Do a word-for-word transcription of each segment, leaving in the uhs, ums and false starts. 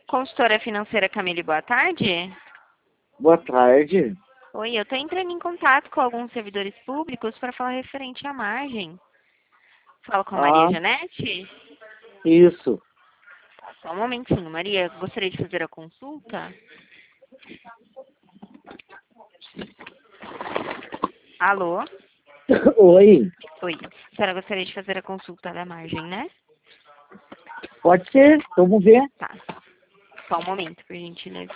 Consultora financeira Camille, boa tarde. Boa tarde. Oi, eu estou entrando em contato com alguns servidores públicos para falar referente à margem. Falo com a Maria Ah, Janete? isso. Tá, só um momentinho. Maria, gostaria de fazer a consulta? Alô? Oi. Oi. A senhora gostaria de fazer a consulta da margem, né? Pode ser? Vamos ver. Tá. Só um momento, por gentileza.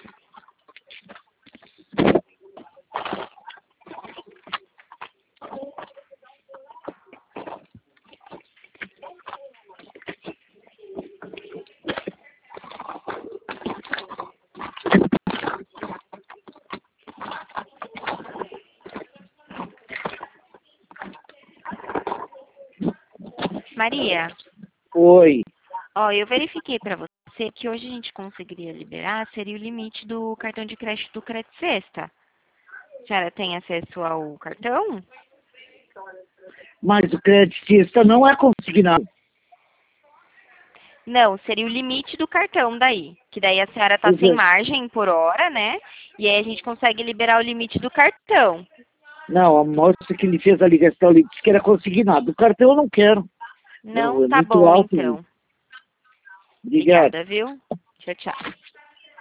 Maria, Oi. ó, eu verifiquei para você que hoje a gente conseguiria liberar, seria o limite do cartão de crédito do Crédito Sexta. A senhora tem acesso ao cartão? Mas o creditista não é consignado. Não, seria o limite do cartão daí. Que daí a senhora tá Pois sem é. margem por hora, né? E aí a gente consegue liberar o limite do cartão. Não, a moça que ele fez a ligação, ele disse que era consignado. O cartão eu não quero. Não, Não, é tá muito bom alto isso. então. Obrigado. Obrigada, viu? Tchau, tchau.